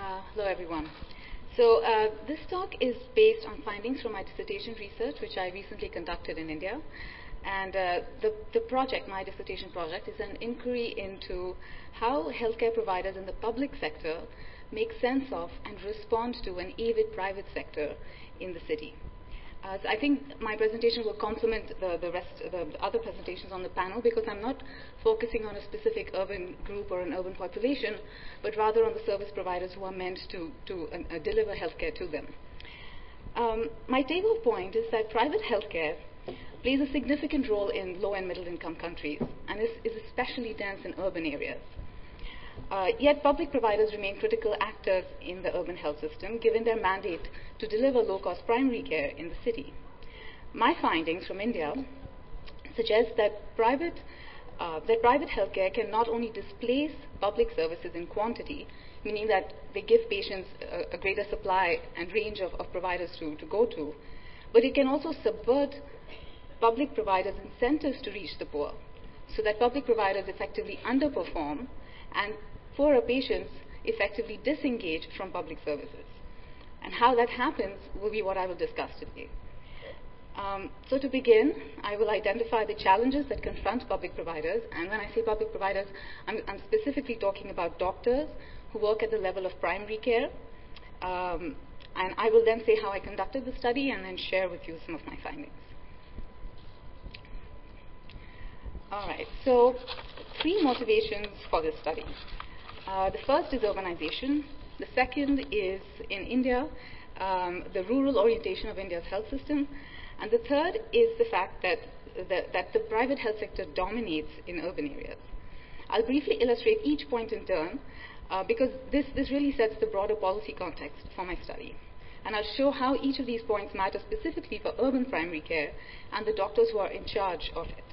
Hello, everyone. So this talk is based on findings from my dissertation research, which I recently conducted in India. And the project, my dissertation project, is an inquiry into how healthcare providers in the public sector make sense of and respond to an avid private sector in the city. So I think my presentation will complement the other presentations on the panel, because I'm not focusing on a specific urban group or an urban population, but rather on the service providers who are meant to deliver healthcare to them. My take-home point is that private healthcare plays a significant role in low and middle income countries and is especially dense in urban areas. Yet public providers remain critical actors in the urban health system, given their mandate to deliver low-cost primary care in the city. My findings from India suggest that private healthcare can not only displace public services in quantity, meaning that they give patients a greater supply and range of providers to go to, but it can also subvert public providers' incentives to reach the poor, so that public providers effectively underperform and poorer patients effectively disengage from public services. And how that happens will be what I will discuss today. So to begin, I will identify the challenges that confront public providers. And when I say public providers, I'm specifically talking about doctors who work at the level of primary care. And I will then say how I conducted the study and then share with you some of my findings. All right, so 3 motivations for this study. The first is urbanization. The second is, in India, the rural orientation of India's health system. And the third is the fact that the private health sector dominates in urban areas. I'll briefly illustrate each point in turn, because this really sets the broader policy context for my study. And I'll show how each of these points matter specifically for urban primary care and the doctors who are in charge of it.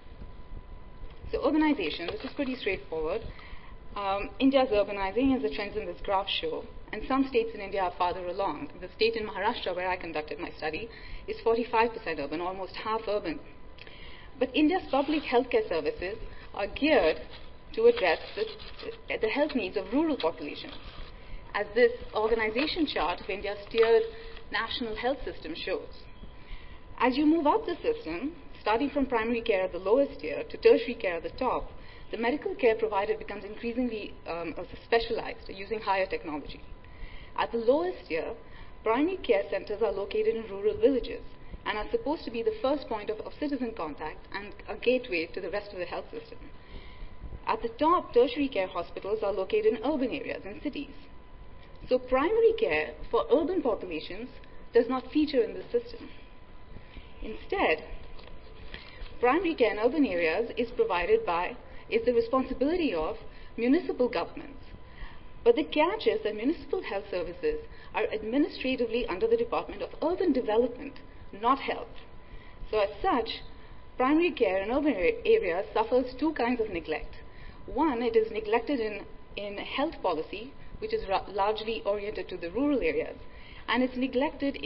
So urbanization, this is pretty straightforward. India's urbanizing, as the trends in this graph show, and some states in India are farther along. The state in Maharashtra, where I conducted my study, is 45% urban, almost half urban. But India's public healthcare services are geared to address the health needs of rural populations, as this organization chart of India's tiered national health system shows. As you move up the system, starting from primary care at the lowest tier to tertiary care at the top, the medical care provided becomes increasingly specialized, using higher technology. At the lowest tier, primary care centers are located in rural villages and are supposed to be the first point of citizen contact and a gateway to the rest of the health system. At the top, tertiary care hospitals are located in urban areas and cities. So primary care for urban populations does not feature in the system. Instead, primary care in urban areas is the responsibility of municipal governments. But the catch is that municipal health services are administratively under the Department of Urban Development, not health. So as such, primary care in urban areas suffers 2 kinds of neglect. One, it is neglected in health policy, which is largely oriented to the rural areas, and it's neglected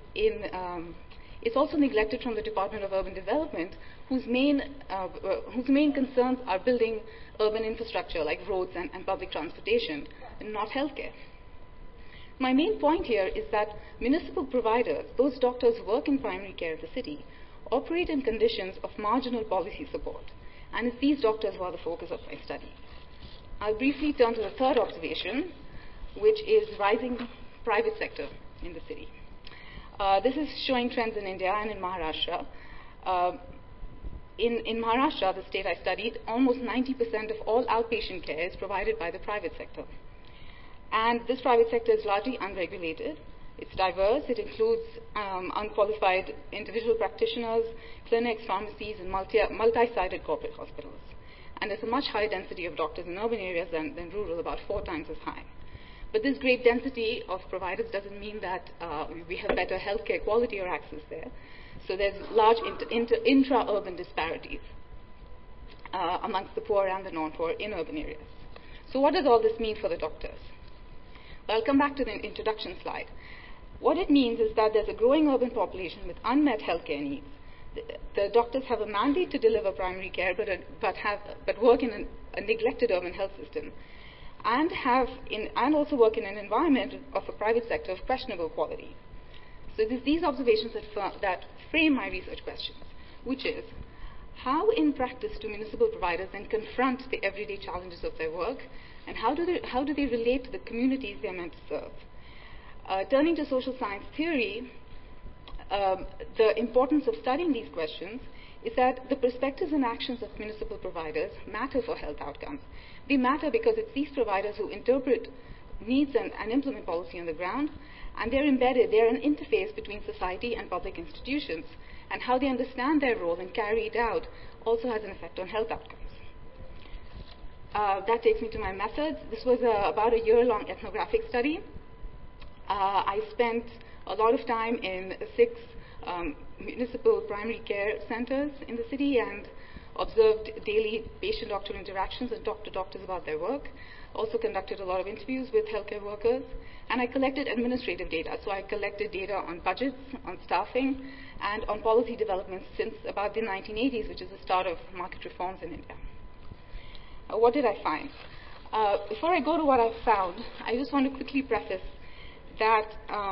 it's also neglected from the Department of Urban Development, whose main concerns are building urban infrastructure like roads and public transportation, and not healthcare. My main point here is that municipal providers, those doctors who work in primary care in the city, operate in conditions of marginal policy support, and it's these doctors who are the focus of my study. I'll briefly turn to the third observation, which is rising private sector in the city. This is showing trends in India and in Maharashtra. In Maharashtra, the state I studied, almost 90% of all outpatient care is provided by the private sector. And this private sector is largely unregulated. It's diverse. It includes unqualified individual practitioners, clinics, pharmacies, and multi-sided corporate hospitals. And there's a much higher density of doctors in urban areas than rural, about 4 times as high. But this great density of providers doesn't mean that we have better healthcare quality or access there. So there's large intra-urban disparities amongst the poor and the non-poor in urban areas. So what does all this mean for the doctors? Well, I'll come back to the introduction slide. What it means is that there's a growing urban population with unmet healthcare needs. The doctors have a mandate to deliver primary care, but work in a neglected urban health system. and also work in an environment of a private sector of questionable quality. So it is these observations that frame my research questions, which is, how in practice do municipal providers then confront the everyday challenges of their work, and how do they relate to the communities they are meant to serve? Turning to social science theory, the importance of studying these questions is that the perspectives and actions of municipal providers matter for health outcomes. They matter because it's these providers who interpret needs and implement policy on the ground, and they're an interface between society and public institutions, and how they understand their role and carry it out also has an effect on health outcomes. That takes me to my methods. This was about a year-long ethnographic study. I spent a lot of time in 6 municipal primary care centers in the city and observed daily patient-doctor interactions and talked to doctors about their work. Also conducted a lot of interviews with healthcare workers, and I collected administrative data. So I collected data on budgets, on staffing, and on policy developments since about the 1980s, which is the start of market reforms in India. What did I find? Before I go to what I found, I just want to quickly preface that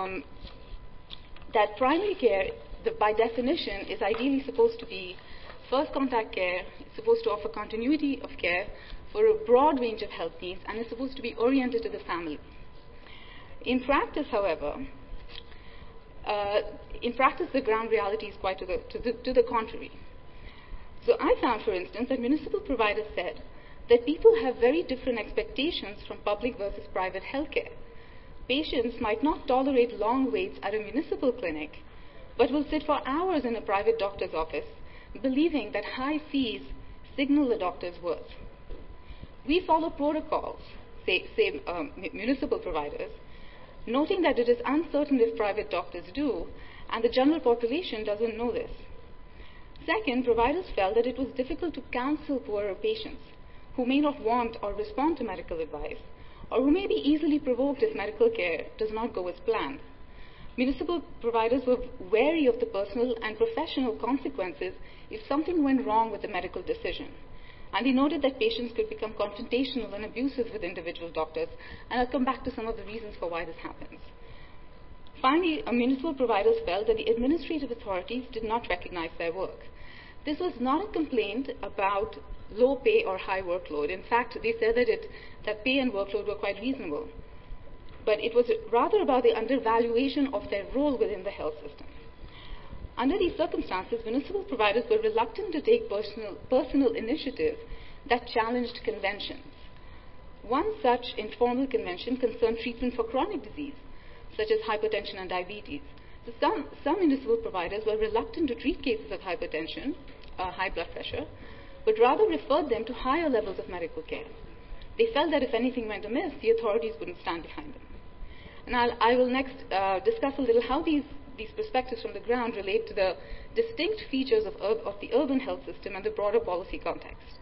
that primary care, by definition, is ideally supposed to be first contact care. It's supposed to offer continuity of care for a broad range of health needs, and is supposed to be oriented to the family. In practice, however, the ground reality is quite to the contrary. So I found, for instance, that municipal providers said that people have very different expectations from public versus private healthcare. Patients might not tolerate long waits at a municipal clinic, but will sit for hours in a private doctor's office, believing that high fees signal the doctor's worth. We follow protocols, say municipal providers, noting that it is uncertain if private doctors do, and the general population doesn't know this. Second, providers felt that it was difficult to counsel poorer patients who may not want or respond to medical advice, or who may be easily provoked if medical care does not go as planned. Municipal providers were wary of the personal and professional consequences if something went wrong with the medical decision. And they noted that patients could become confrontational and abusive with individual doctors, and I'll come back to some of the reasons for why this happens. Finally, municipal providers felt that the administrative authorities did not recognize their work. This was not a complaint about low pay or high workload. In fact, they said that pay and workload were quite reasonable. But it was rather about the undervaluation of their role within the health system. Under these circumstances, municipal providers were reluctant to take personal initiative that challenged conventions. One such informal convention concerned treatment for chronic disease, such as hypertension and diabetes. So some municipal providers were reluctant to treat cases of hypertension, high blood pressure, but rather referred them to higher levels of medical care. They felt that if anything went amiss, the authorities wouldn't stand behind them. And I will next discuss a little how these perspectives from the ground relate to the distinct features of the urban health system and the broader policy context.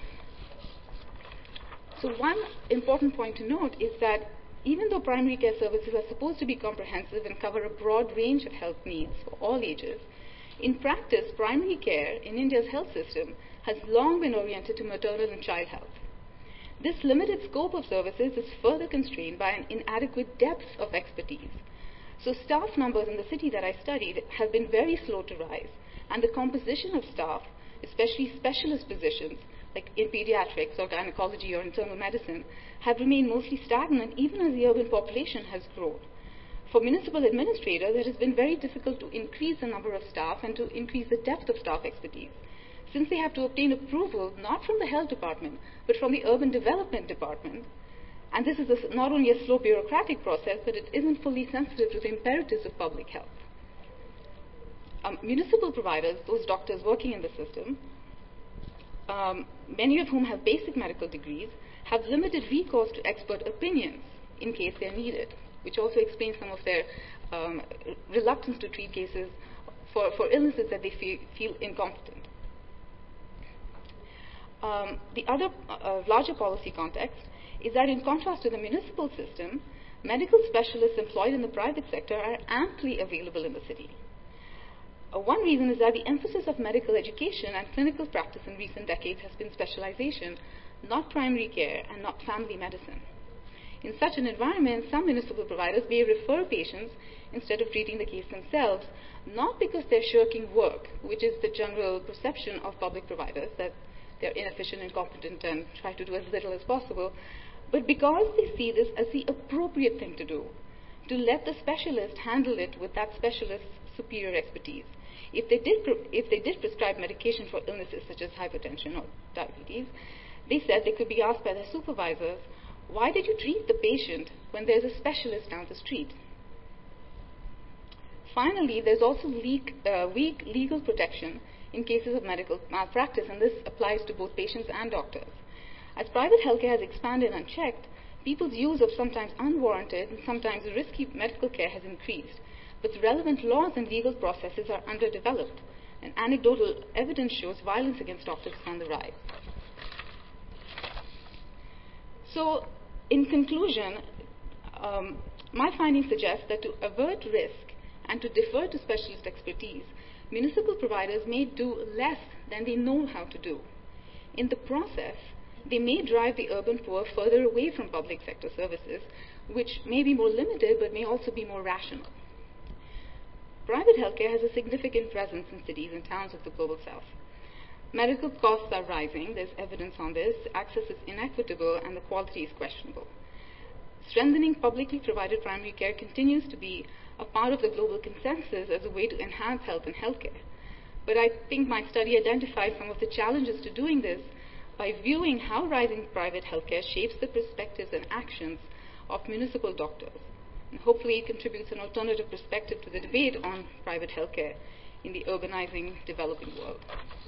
So one important point to note is that even though primary care services are supposed to be comprehensive and cover a broad range of health needs for all ages, in practice, primary care in India's health system has long been oriented to maternal and child health. This limited scope of services is further constrained by an inadequate depth of expertise. So staff numbers in the city that I studied have been very slow to rise, and the composition of staff, especially specialist positions like in pediatrics or gynecology or internal medicine, have remained mostly stagnant even as the urban population has grown. For municipal administrators, it has been very difficult to increase the number of staff and to increase the depth of staff expertise, since they have to obtain approval not from the health department, but from the urban development department. And this is not only a slow bureaucratic process, but it isn't fully sensitive to the imperatives of public health. Municipal providers, those doctors working in the system, many of whom have basic medical degrees, have limited recourse to expert opinions in case they're needed, which also explains some of their reluctance to treat cases for illnesses that they feel incompetent. The other larger policy context is that in contrast to the municipal system, medical specialists employed in the private sector are amply available in the city. One reason is that the emphasis of medical education and clinical practice in recent decades has been specialization, not primary care and not family medicine. In such an environment, some municipal providers may refer patients instead of treating the case themselves, not because they're shirking work, which is the general perception of public providers, that they're inefficient, incompetent, and try to do as little as possible, but because they see this as the appropriate thing to do, to let the specialist handle it with that specialist's superior expertise. If they did prescribe medication for illnesses such as hypertension or diabetes, they said they could be asked by their supervisors, why did you treat the patient when there's a specialist down the street? Finally, there's also weak legal protection in cases of medical malpractice, and this applies to both patients and doctors. As private healthcare has expanded unchecked, people's use of sometimes unwarranted and sometimes risky medical care has increased, but the relevant laws and legal processes are underdeveloped, and anecdotal evidence shows violence against doctors is on the rise. So, in conclusion, my findings suggest that to avert risk and to defer to specialist expertise, municipal providers may do less than they know how to do. In the process, they may drive the urban poor further away from public sector services, which may be more limited but may also be more rational. Private healthcare has a significant presence in cities and towns of the global south. Medical costs are rising, there's evidence on this, access is inequitable, and the quality is questionable. Strengthening publicly provided primary care continues to be a part of the global consensus as a way to enhance health and healthcare. But I think my study identifies some of the challenges to doing this by viewing how rising private healthcare shapes the perspectives and actions of municipal doctors. And hopefully it contributes an alternative perspective to the debate on private healthcare in the urbanizing, developing world.